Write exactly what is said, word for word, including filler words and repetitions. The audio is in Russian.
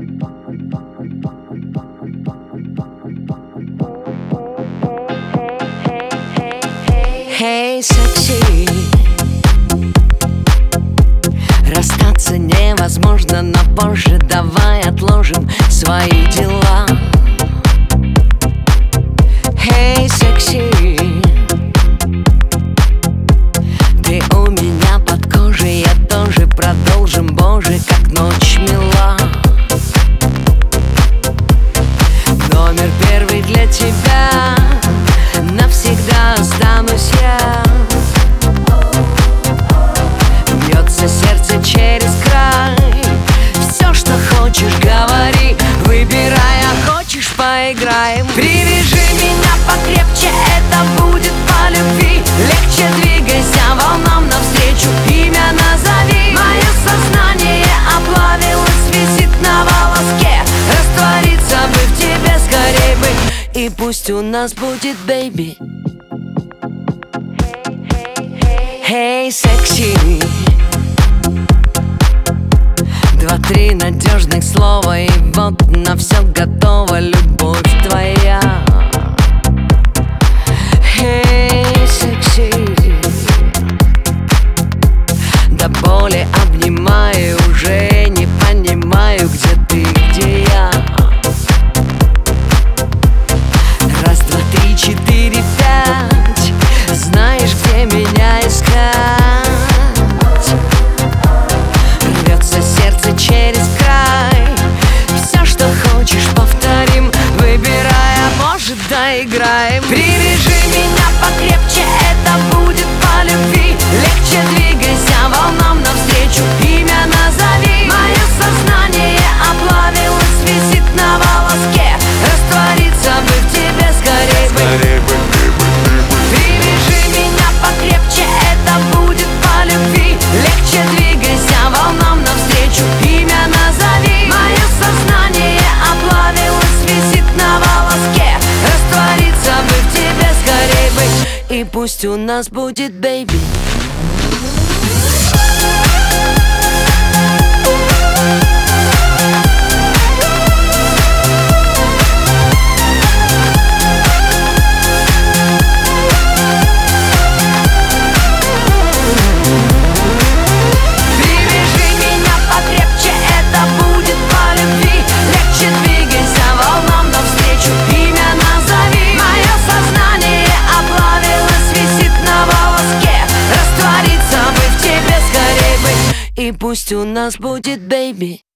Hey, секси, расстаться невозможно, но позже давай отложим свои дела. Hey, секси, ты у меня под кожей, я тоже продолжим, боже, как ночь мила. Номер первый для тебя, навсегда останусь я. Бьется сердце через край, все, что хочешь, говори, выбирай, а хочешь, поиграем. Привяжи меня покрепче, это будет по любви. Легче двигайся волнам навстречу, имя назови. Мое сознание оплавилось, висит на волоске. Раствориться бы в тебе скорей бы, и пусть у нас будет бэйби. Hey, секси, два-три надежных слова, и вот на все готова любовь твоя. Hey, секси, до боли обнимаю, уже не понимаю, где ты, где я. Раз, два, три, четыре, пять, знаешь, где меня искать. Рвется сердце через край, все, что хочешь, повторим, выбирай, а может, доиграем. Привяжи меня покрепче, это будет по любви. Легче двигайся волнам навстречу, имя назови. Мое сознание оплавилось, висит на волоске. Раствориться бы в тебе скорей бы. Привяжи меня покрепче, это будет по любви. Легче двигайся волнам навстречу, имя назови. Мое сознание оплавилось, висит на волоске. Раствориться бы в тебе скорей бы, и пусть у нас будет бэйби. И пусть у нас будет бэйби.